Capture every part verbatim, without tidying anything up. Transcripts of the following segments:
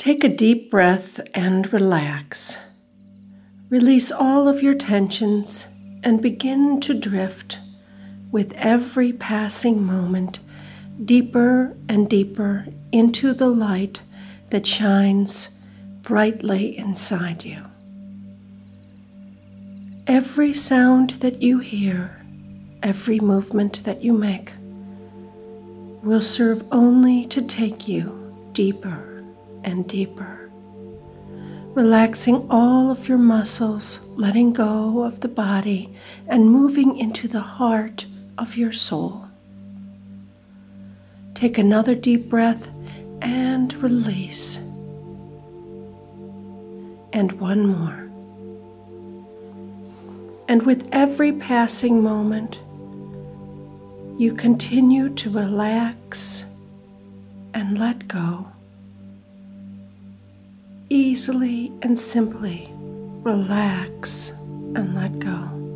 Take a deep breath and relax. Release all of your tensions and begin to drift with every passing moment deeper and deeper into the light that shines brightly inside you. Every sound that you hear, every movement that you make will serve only to take you deeper and deeper, relaxing all of your muscles, letting go of the body, and moving into the heart of your soul. Take another deep breath and release. And one more. And with every passing moment, you continue to relax and let go. Easily and simply relax and let go.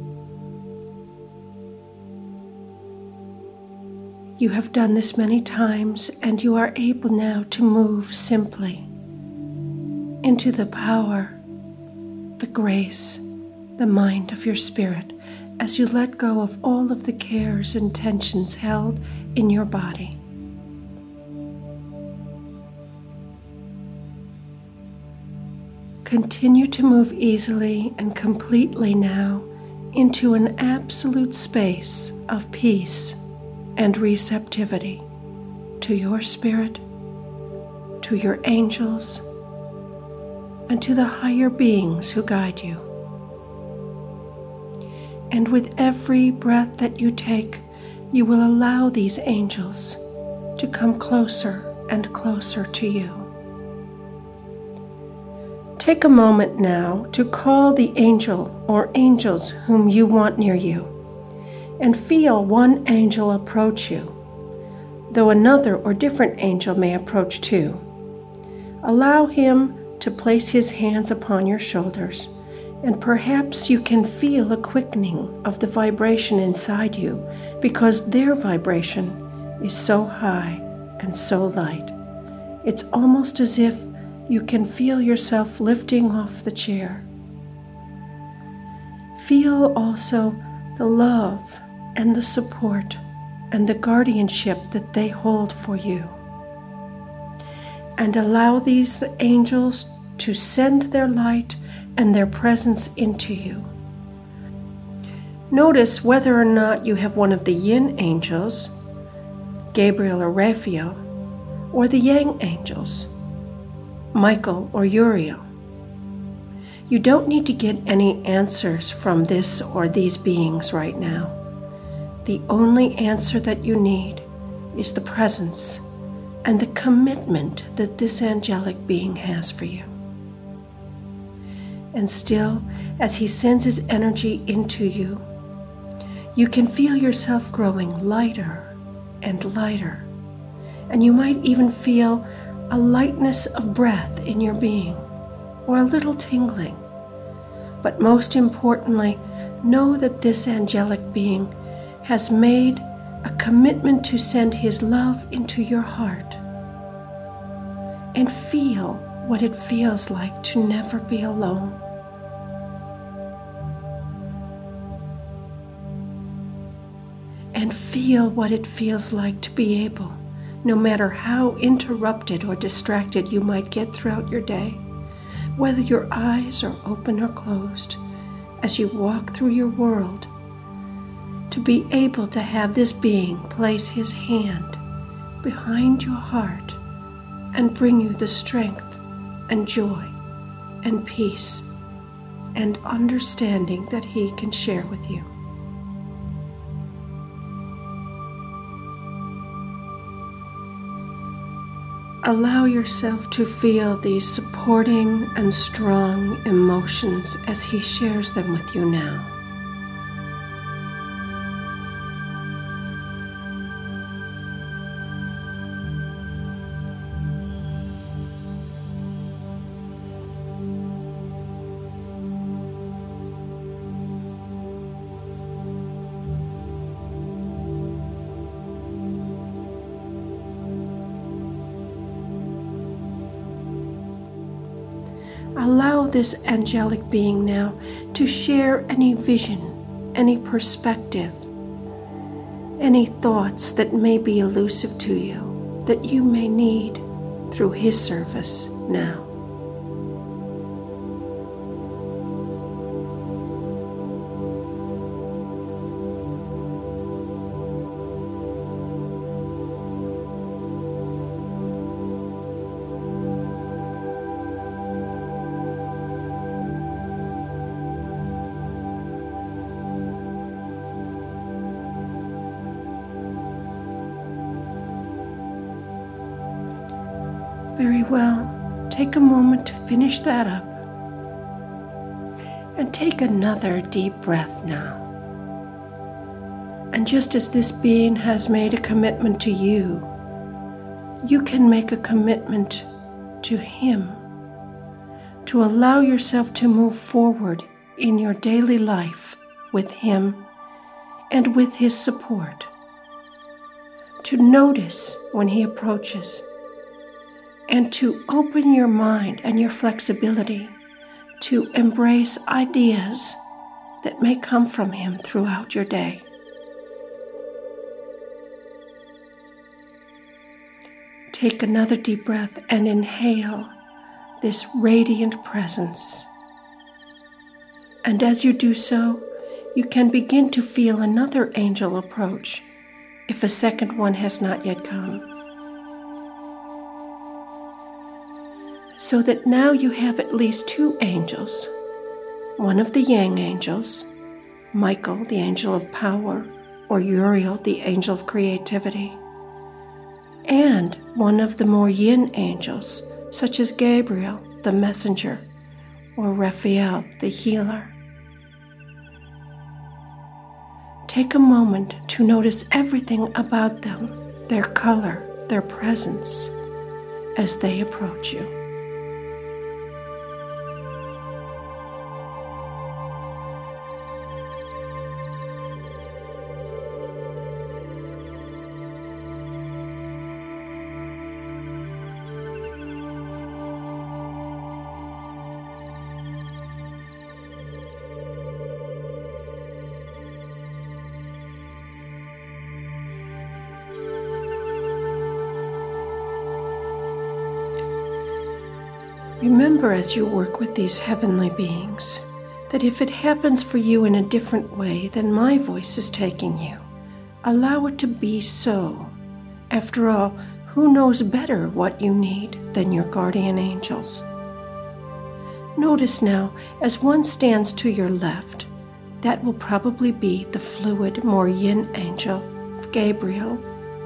You have done this many times, and you are able now to move simply into the power, the grace, the mind of your spirit as you let go of all of the cares and tensions held in your body. Continue to move easily and completely now into an absolute space of peace and receptivity to your spirit, to your angels, and to the higher beings who guide you. And with every breath that you take, you will allow these angels to come closer and closer to you. Take a moment now to call the angel or angels whom you want near you, and feel one angel approach you, though another or different angel may approach too. Allow him to place his hands upon your shoulders, and perhaps you can feel a quickening of the vibration inside you because their vibration is so high and so light. It's almost as if you can feel yourself lifting off the chair. Feel also the love and the support and the guardianship that they hold for you. And allow these angels to send their light and their presence into you. Notice whether or not you have one of the yin angels, Gabriel or Raphael, or the yang angels, Michael or Uriel. You don't need to get any answers from this or these beings right now. The only answer that you need is the presence and the commitment that this angelic being has for you. And still, as he sends his energy into you, you can feel yourself growing lighter and lighter, and you might even feel a lightness of breath in your being, or a little tingling. But most importantly, know that this angelic being has made a commitment to send his love into your heart. And feel what it feels like to never be alone. And feel what it feels like to be able, no matter how interrupted or distracted you might get throughout your day, whether your eyes are open or closed, as you walk through your world, to be able to have this being place his hand behind your heart and bring you the strength and joy and peace and understanding that he can share with you. Allow yourself to feel these supporting and strong emotions as he shares them with you now. Allow this angelic being now to share any vision, any perspective, any thoughts that may be elusive to you, that you may need through his service now. Very well. Take a moment to finish that up. And take another deep breath now. And just as this being has made a commitment to you, you can make a commitment to him, to allow yourself to move forward in your daily life with him and with his support, to notice when he approaches, and to open your mind and your flexibility to embrace ideas that may come from him throughout your day. Take another deep breath and inhale this radiant presence. And as you do so, you can begin to feel another angel approach if a second one has not yet come. So that now you have at least two angels, one of the yang angels, Michael, the angel of power, or Uriel, the angel of creativity, and one of the more yin angels, such as Gabriel, the messenger, or Raphael, the healer. Take a moment to notice everything about them, their color, their presence, as they approach you. Remember as you work with these heavenly beings that if it happens for you in a different way than my voice is taking you, allow it to be so. After all, who knows better what you need than your guardian angels? Notice now, as one stands to your left, that will probably be the fluid, more yin angel of Gabriel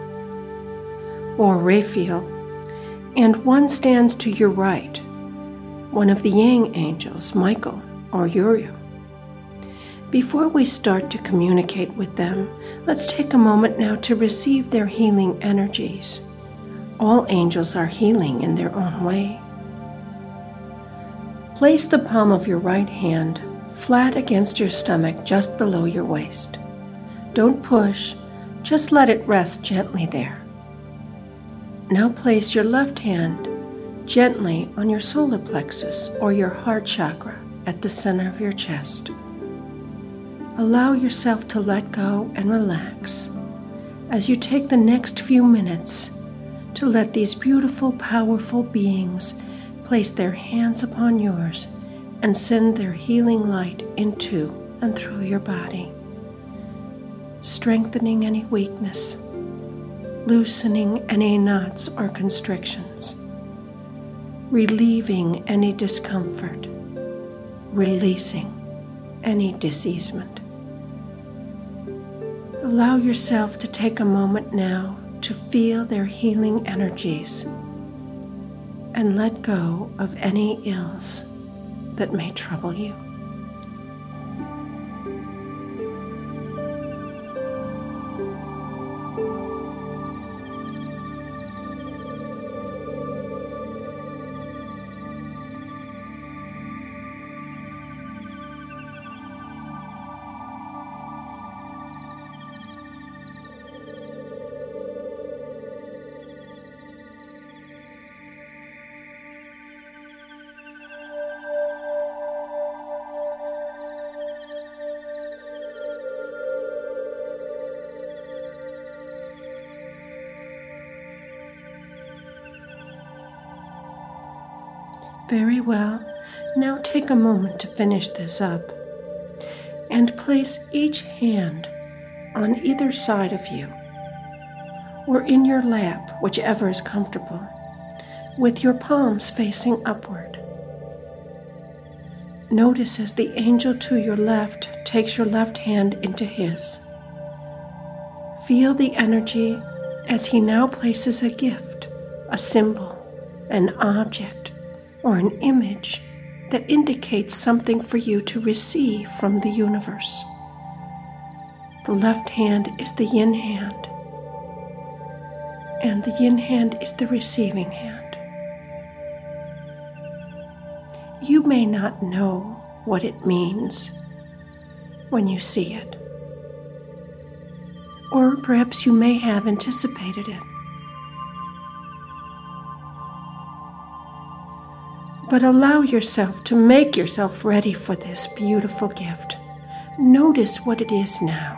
or Raphael, and one stands to your right, one of the yang angels, Michael or Uriel. Before we start to communicate with them, let's take a moment now to receive their healing energies. All angels are healing in their own way. Place the palm of your right hand flat against your stomach just below your waist. Don't push, just let it rest gently there. Now place your left hand gently on your solar plexus or your heart chakra at the center of your chest. Allow yourself to let go and relax as you take the next few minutes to let these beautiful, powerful beings place their hands upon yours and send their healing light into and through your body, strengthening any weakness, loosening any knots or constrictions, relieving any discomfort, releasing any diseasement. Allow yourself to take a moment now to feel their healing energies and let go of any ills that may trouble you. Very well. Now take a moment to finish this up and place each hand on either side of you or in your lap, whichever is comfortable, with your palms facing upward. Notice as the angel to your left takes your left hand into his. Feel the energy as he now places a gift, a symbol, an object, or an image that indicates something for you to receive from the universe. The left hand is the yin hand, and the yin hand is the receiving hand. You may not know what it means when you see it, or perhaps you may have anticipated it. But allow yourself to make yourself ready for this beautiful gift. Notice what it is now.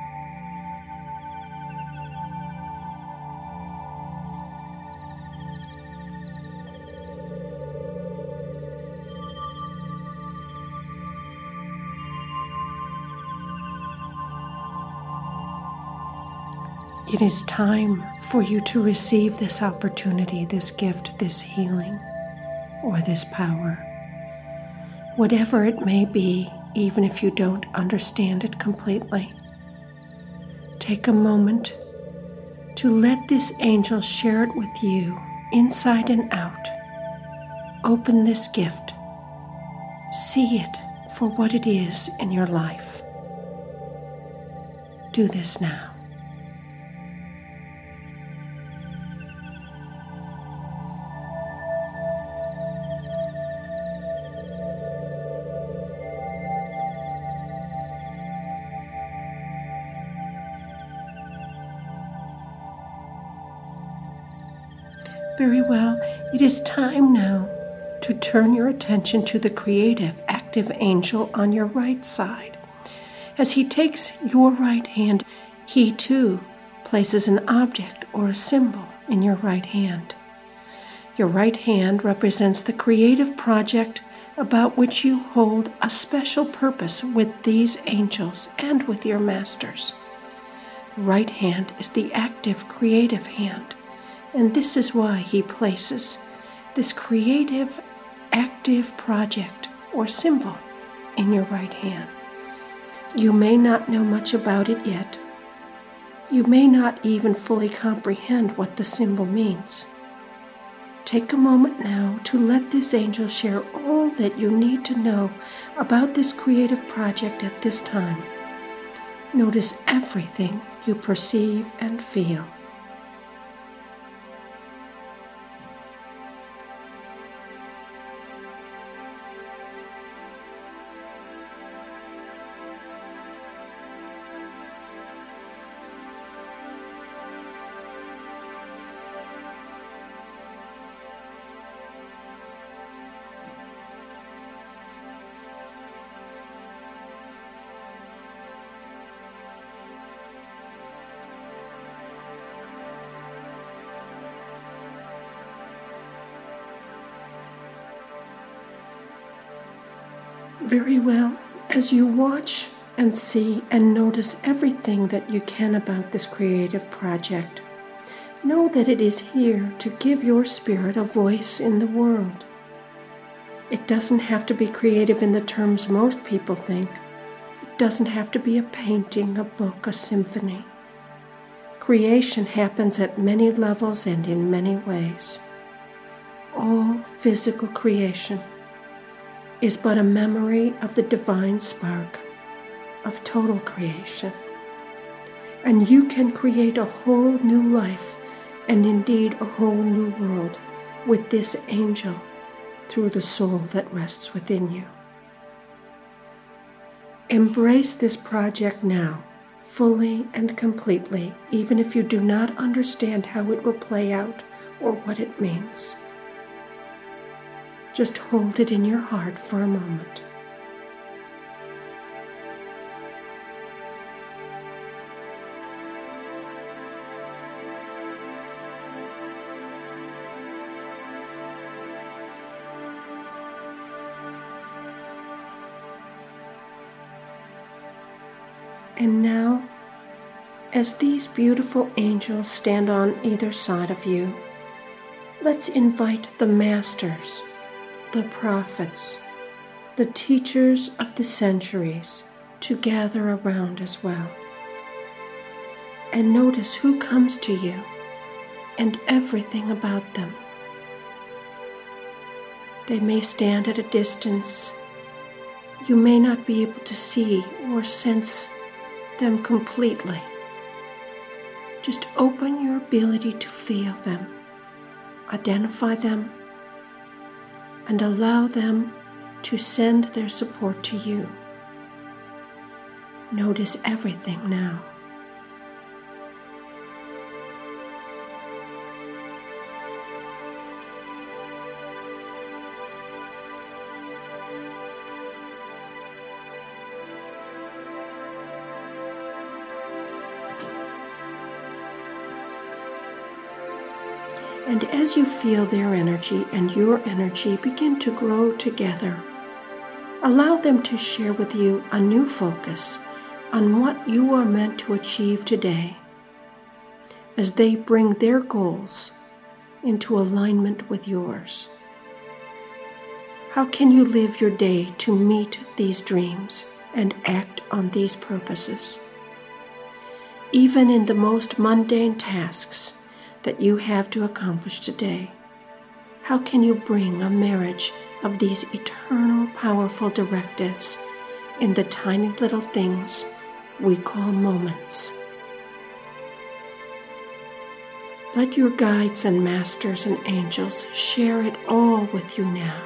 It is time for you to receive this opportunity, this gift, this healing, or this power. Whatever it may be, even if you don't understand it completely, take a moment to let this angel share it with you inside and out. Open this gift. See it for what it is in your life. Do this now. Very well, it is time now to turn your attention to the creative, active angel on your right side. As he takes your right hand, he too places an object or a symbol in your right hand. Your right hand represents the creative project about which you hold a special purpose with these angels and with your masters. The right hand is the active, creative hand. And this is why he places this creative, active project or symbol in your right hand. You may not know much about it yet. You may not even fully comprehend what the symbol means. Take a moment now to let this angel share all that you need to know about this creative project at this time. Notice everything you perceive and feel. Very well, as you watch and see and notice everything that you can about this creative project, know that it is here to give your spirit a voice in the world. It doesn't have to be creative in the terms most people think. It doesn't have to be a painting, a book, a symphony. Creation happens at many levels and in many ways. All physical creation is but a memory of the divine spark of total creation. And you can create a whole new life and indeed a whole new world with this angel through the soul that rests within you. Embrace this project now, fully and completely, even if you do not understand how it will play out or what it means. Just hold it in your heart for a moment. And now, as these beautiful angels stand on either side of you, let's invite the masters, the prophets, the teachers of the centuries to gather around as well. And notice who comes to you and everything about them. They may stand at a distance. You may not be able to see or sense them completely. Just open your ability to feel them, identify them, and allow them to send their support to you. Notice everything now. And as you feel their energy and your energy begin to grow together, allow them to share with you a new focus on what you are meant to achieve today, as they bring their goals into alignment with yours. How can you live your day to meet these dreams and act on these purposes? Even in the most mundane tasks that you have to accomplish today, how can you bring a marriage of these eternal, powerful directives in the tiny little things we call moments? Let your guides and masters and angels share it all with you now.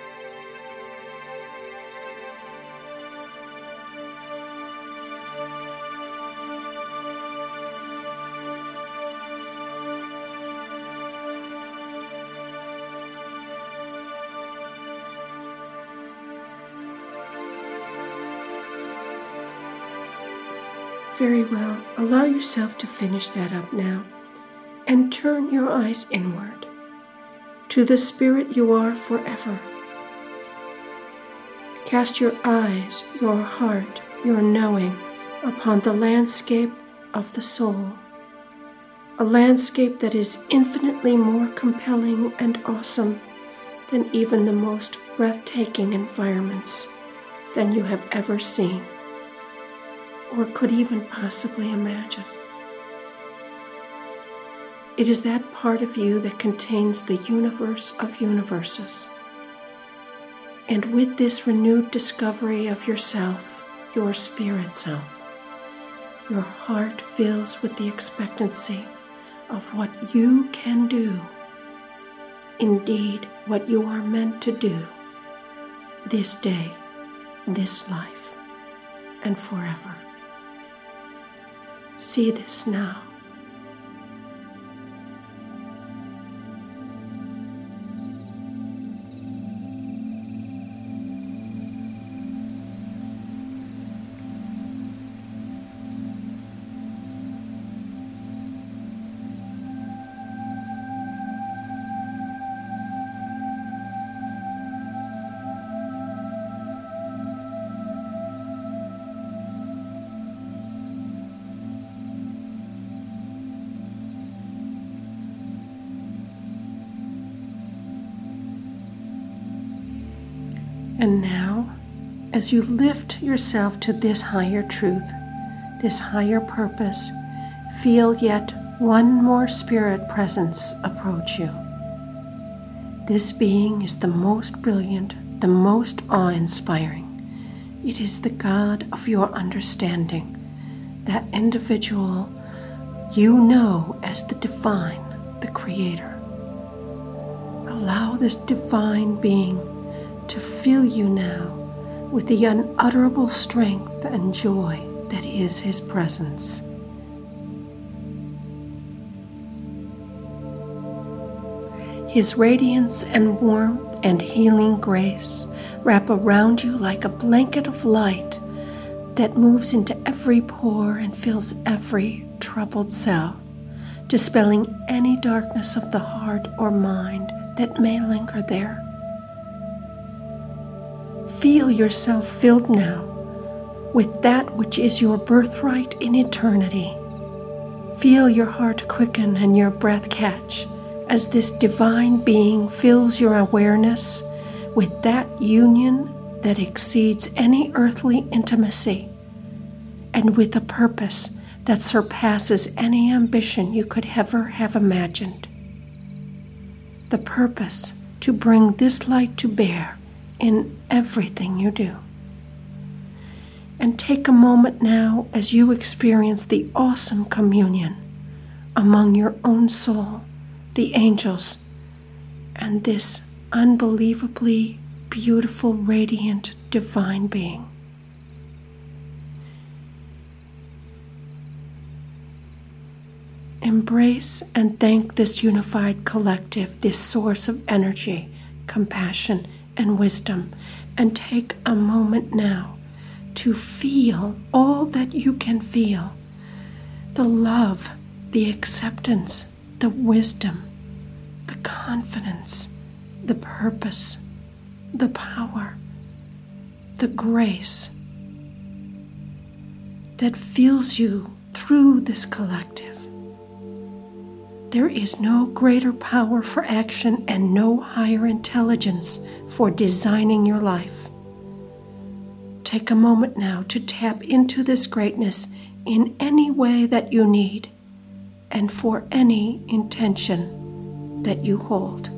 Very well. Allow yourself to finish that up now and turn your eyes inward to the spirit you are forever. Cast your eyes, your heart, your knowing upon the landscape of the soul, a landscape that is infinitely more compelling and awesome than even the most breathtaking environments than you have ever seen or could even possibly imagine. It is that part of you that contains the universe of universes. And with this renewed discovery of yourself, your spirit self, your heart fills with the expectancy of what you can do, indeed what you are meant to do, this day, this life, and forever. See this now. And now, as you lift yourself to this higher truth, this higher purpose, feel yet one more spirit presence approach you. This being is the most brilliant, the most awe-inspiring. It is the God of your understanding, that individual you know as the divine, the Creator. Allow this divine being to fill you now with the unutterable strength and joy that is His presence. His radiance and warmth and healing grace wrap around you like a blanket of light that moves into every pore and fills every troubled cell, dispelling any darkness of the heart or mind that may linger there. Feel yourself filled now with that which is your birthright in eternity. Feel your heart quicken and your breath catch as this divine being fills your awareness with that union that exceeds any earthly intimacy, and with a purpose that surpasses any ambition you could ever have imagined. The purpose to bring this light to bear in everything you do. And take a moment now as you experience the awesome communion among your own soul, the angels, and this unbelievably beautiful, radiant, divine being. Embrace and thank this unified collective, this source of energy, compassion, and wisdom, and take a moment now to feel all that you can feel, the love, the acceptance, the wisdom, the confidence, the purpose, the power, the grace that fills you through this collective. There is no greater power for action and no higher intelligence for designing your life. Take a moment now to tap into this greatness in any way that you need and for any intention that you hold.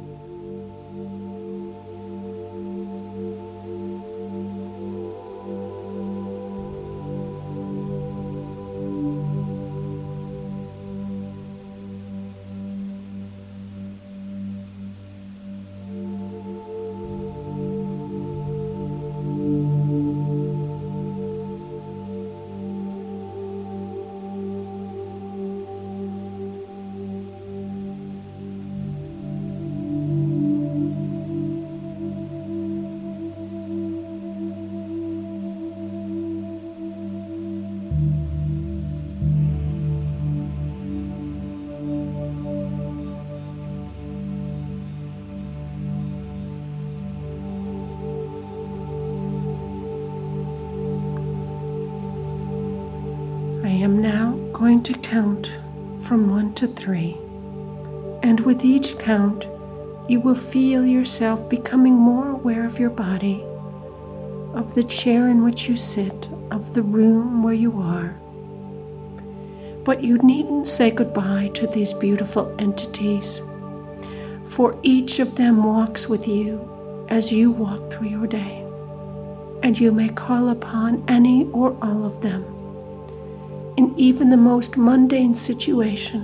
I am now going to count from one to three, and with each count, you will feel yourself becoming more aware of your body, of the chair in which you sit, of the room where you are. But you needn't say goodbye to these beautiful entities, for each of them walks with you as you walk through your day, and you may call upon any or all of them in even the most mundane situation.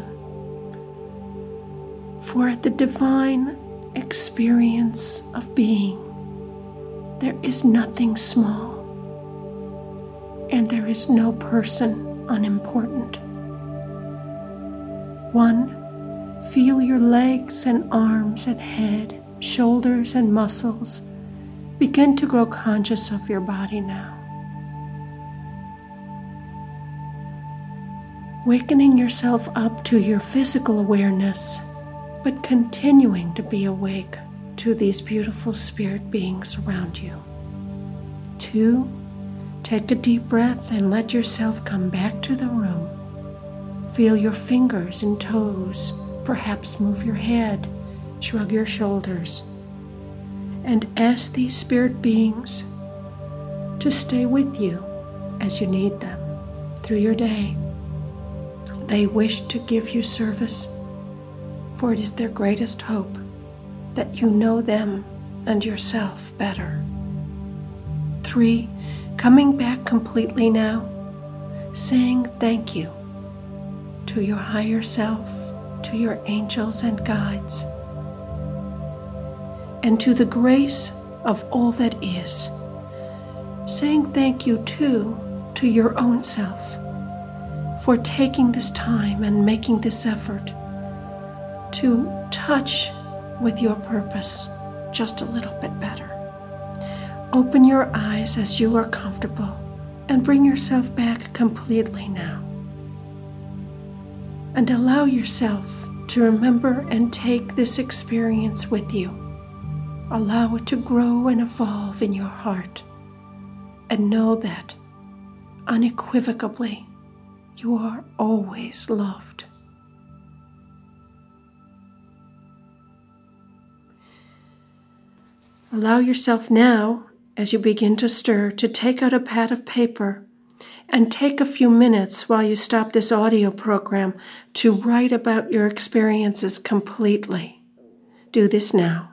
For at the divine experience of being, there is nothing small, and there is no person unimportant. One, feel your legs and arms and head, shoulders and muscles begin to grow conscious of your body now. Wakening yourself up to your physical awareness, but continuing to be awake to these beautiful spirit beings around you. Two, take a deep breath and let yourself come back to the room. Feel your fingers and toes, perhaps move your head, shrug your shoulders, and ask these spirit beings to stay with you as you need them through your day. They wish to give you service, for it is their greatest hope that you know them and yourself better. Three, coming back completely now, saying thank you to your higher self, to your angels and guides, and to the grace of all that is. Saying thank you too to your own self for taking this time and making this effort to touch with your purpose just a little bit better. Open your eyes as you are comfortable and bring yourself back completely now. And allow yourself to remember and take this experience with you. Allow it to grow and evolve in your heart. And know that unequivocally, you are always loved. Allow yourself now, as you begin to stir, to take out a pad of paper and take a few minutes while you stop this audio program to write about your experiences completely. Do this now.